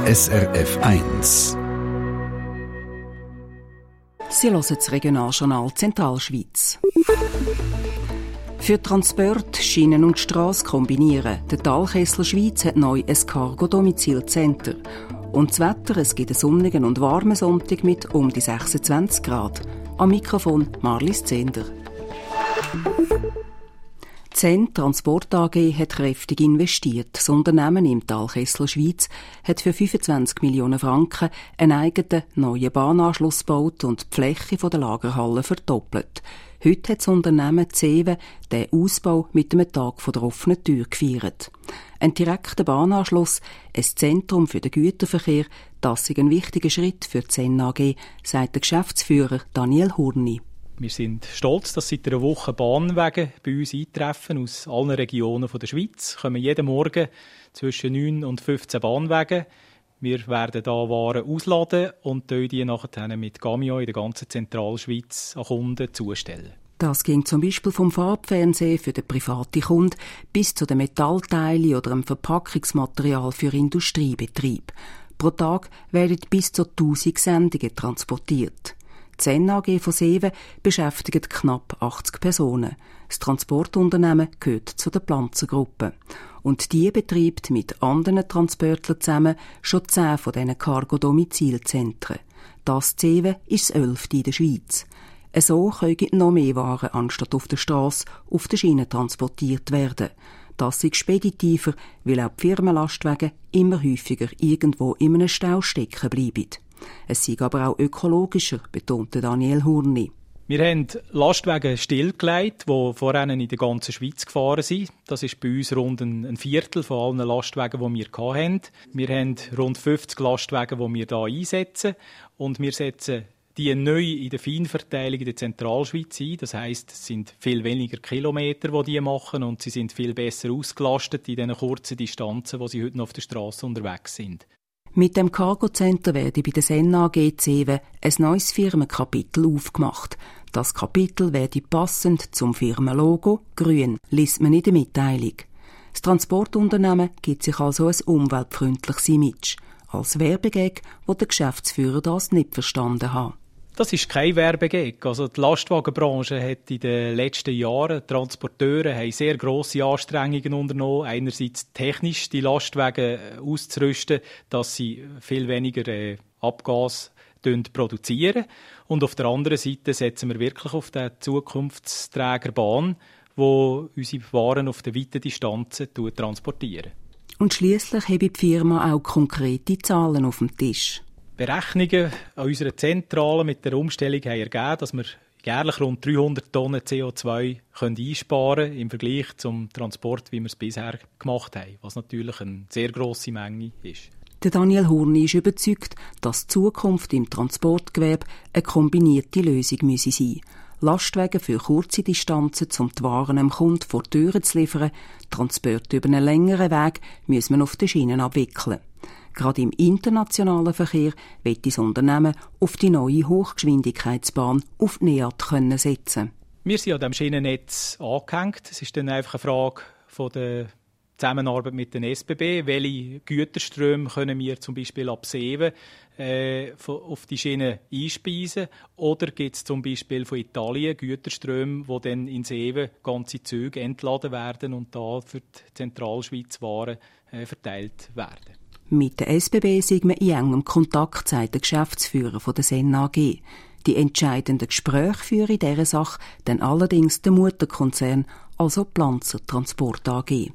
SRF 1. Sie hören das Regionaljournal Zentralschweiz. Für Transport, Schienen und Strasse kombinieren. Der Talkessel Schweiz hat neu ein Cargo-Domizil-Center. Und das Wetter, es gibt einen sonnigen und warmen Sonntag mit um die 26 Grad. Am Mikrofon Marlies Zehnder. Zen Transport AG hat kräftig investiert. Das Unternehmen im Talkessel Schweiz hat für 25 Millionen Franken einen eigenen neuen Bahnanschluss gebaut und die Fläche der Lagerhalle verdoppelt. Heute hat das Unternehmen Zeven den Ausbau mit einem Tag der offenen Tür gefeiert. Ein direkter Bahnanschluss, ein Zentrum für den Güterverkehr, das ist ein wichtiger Schritt für die Zen AG, sagt der Geschäftsführer Daniel Hurni. Wir sind stolz, dass seit einer Woche Bahnwagen bei uns eintreffen aus allen Regionen der Schweiz. Kommen jeden Morgen zwischen 9 und 15 Bahnwagen. Wir werden hier Waren ausladen und die nachher mit Camion in der ganzen Zentralschweiz an Kunden zustellen. Das ging zum Beispiel vom Farbfernsehen für den privaten Kunden bis zu den Metallteilen oder dem Verpackungsmaterial für Industriebetrieb. Pro Tag werden bis zu 1000 Sendungen transportiert. Die Zen AG von Seven beschäftigt knapp 80 Personen. Das Transportunternehmen gehört zu der Planzer-Gruppe. Und die betreibt mit anderen Transportlern zusammen schon 10 von diesen Cargo-Domizilzentren. Das Seven ist das 11. in der Schweiz. So können noch mehr Waren anstatt auf der Strasse auf der Schiene transportiert werden. Das ist speditiver, weil auch die Firmenlastwagen immer häufiger irgendwo in einem Stau stecken bleiben. Es sei aber auch ökologischer, betonte Daniel Hurni. Wir haben Lastwagen stillgelegt, die vorher in der ganzen Schweiz gefahren sind. Das ist bei uns rund ein Viertel von allen Lastwagen, die wir hatten. Wir haben rund 50 Lastwagen, die wir hier einsetzen. Und wir setzen die neu in der Feinverteilung in der Zentralschweiz ein. Das heisst, es sind viel weniger Kilometer, die machen, und sie sind viel besser ausgelastet in diesen kurzen Distanzen, wo sie heute noch auf der Straße unterwegs sind. Mit dem Cargo-Center werde bei der Zen AG Zeven ein neues Firmenkapitel aufgemacht. Das Kapitel werde passend zum Firmenlogo grün, liest man in der Mitteilung. Das Transportunternehmen gibt sich also ein umweltfreundliches Image. Als Werbegag, wo der Geschäftsführer das nicht verstanden hat. Das ist kein Werbegag. Also die Lastwagenbranche hat in den letzten Jahren, die Transporteure haben sehr grosse Anstrengungen unternommen. Einerseits technisch die Lastwagen auszurüsten, dass sie viel weniger Abgas produzieren. Und auf der anderen Seite setzen wir wirklich auf den Zukunftsträger Bahn, wo unsere Waren auf den weiten Distanzen transportieren. Und schliesslich habe die Firma auch konkrete Zahlen auf dem Tisch. Berechnungen an unserer Zentrale mit der Umstellung haben ergeben, dass wir jährlich rund 300 Tonnen CO2 einsparen können im Vergleich zum Transport, wie wir es bisher gemacht haben, was natürlich eine sehr grosse Menge ist. Der Daniel Hurni ist überzeugt, dass die Zukunft im Transportgewerbe eine kombinierte Lösung müsse sein. Lastwagen für kurze Distanzen, um die Waren am Kunden vor die Türen zu liefern, Transport über einen längeren Weg muss man auf den Schienen abwickeln. Gerade im internationalen Verkehr wird das Unternehmen auf die neue Hochgeschwindigkeitsbahn auf die NEAT setzen. Wir sind an diesem Schienennetz angehängt. Es ist dann einfach eine Frage von der Zusammenarbeit mit den SBB. Welche Güterströme können wir zum Beispiel ab Seven auf die Schiene einspeisen? Oder gibt es zum Beispiel von Italien Güterströme, die dann in Seven ganze Züge entladen werden und da für die Zentralschweiz Waren verteilt werden? Mit der SBB sind wir in engem Kontakt, sagt der Geschäftsführer der Zen AG. Die entscheidenden Gespräche führen in dieser Sache dann allerdings der Mutterkonzern, also Planzer Transport AG.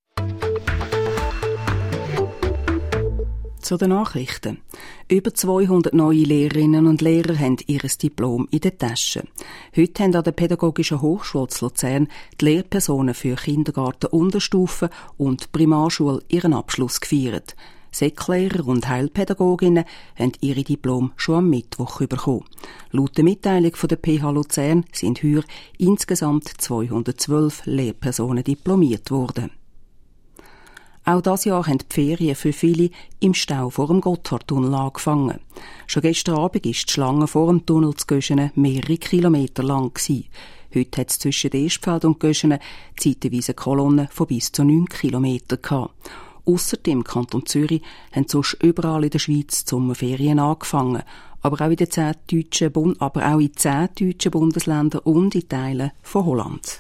Zu den Nachrichten. Über 200 neue Lehrerinnen und Lehrer haben ihr Diplom in der Tasche. Heute haben an der Pädagogischen Hochschule zu Luzern die Lehrpersonen für Kindergarten, Unterstufe und Primarschule ihren Abschluss gefeiert. Säcklehrer und Heilpädagoginnen haben ihre Diplom schon am Mittwoch bekommen. Laut der Mitteilung von der PH Luzern sind heuer insgesamt 212 Lehrpersonen diplomiert worden. Auch dieses Jahr haben die Ferien für viele im Stau vor dem Gotthardtunnel angefangen. Schon gestern Abend war die Schlange vor dem Tunnel zu Göschenen mehrere Kilometer lang gewesen. Heute hat es zwischen Estfeld und Göschenen zeitweise Kolonnen von bis zu 9 Kilometern gehabt. ausser dem Kanton Zürich haben sonst überall in der Schweiz die Sommerferien angefangen. Aber auch in 10 deutschen Bundesländern und in Teilen von Holland.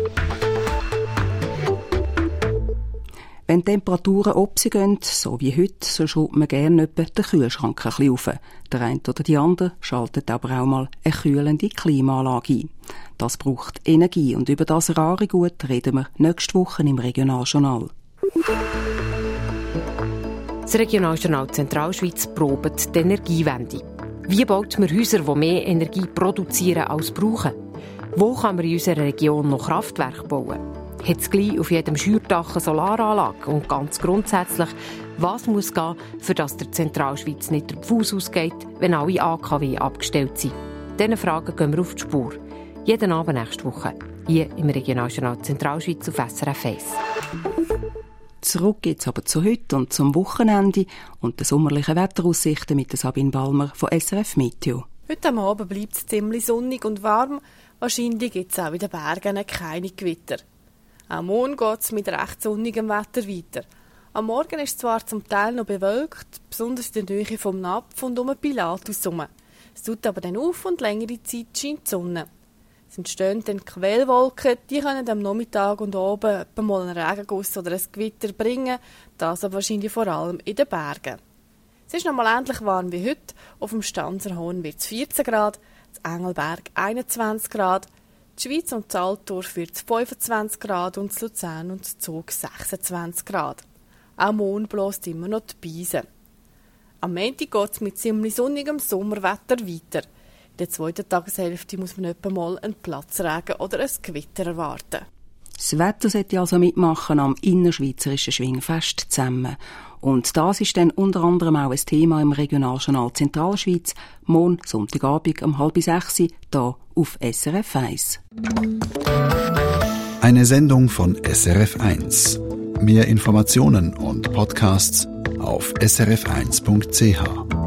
Wenn die Temperaturen oben gehen, so wie heute, so schraubt man gerne den Kühlschrank ein bisschen auf. Der eine oder die andere schaltet aber auch mal eine kühlende Klimaanlage ein. Das braucht Energie und über das rare Gut reden wir nächste Woche im Regionaljournal. Das Regionaljournal Zentralschweiz probt die Energiewende. Wie baut man Häuser, die mehr Energie produzieren als brauchen? Wo kann man in unserer Region noch Kraftwerke bauen? Hat es gleich auf jedem Schürdach eine Solaranlage? Und ganz grundsätzlich, was muss gehen, für dass der Zentralschweiz nicht der Fuß ausgeht, wenn alle AKW abgestellt sind? Diesen Fragen gehen wir auf die Spur. Jeden Abend nächste Woche, hier im Regionaljournal Zentralschweiz auf SRF 1. Zurück geht's aber zu heute und zum Wochenende und den sommerlichen Wetteraussichten mit Sabine Balmer von SRF Meteo. Heute am Abend bleibt es ziemlich sonnig und warm. Wahrscheinlich gibt es auch in den Bergen keine Gewitter. Am Morgen geht es mit recht sonnigem Wetter weiter. Am Morgen ist es zwar zum Teil noch bewölkt, besonders in der Nähe vom Napf und um Pilatus herum. Es tut aber dann auf und längere Zeit scheint die Sonne. Es entstehen dann Quellwolken, die können am Nachmittag und oben etwa mal einen Regenguss oder ein Gewitter bringen, das aber wahrscheinlich vor allem in den Bergen. Es ist noch mal ähnlich warm wie heute, auf dem Stanzerhorn wird es 14 Grad, das Engelberg 21 Grad, die Schweiz und das Altdorf wird es 25 Grad und das Luzern und das Zug 26 Grad. Auch morgen bläst immer noch die Beise. Am Montag geht es mit ziemlich sonnigem Sommerwetter weiter. In der zweiten Tageshälfte muss man etwa mal einen Platzregen oder ein Gewitter erwarten. Das Wetter sollte also mitmachen am innerschweizerischen Schwingfest zusammen. Und das ist dann unter anderem auch ein Thema im Regionaljournal Zentralschweiz, morgen Sonntagabend um 5:30 hier auf SRF 1. Eine Sendung von SRF 1. Mehr Informationen und Podcasts auf srf1.ch.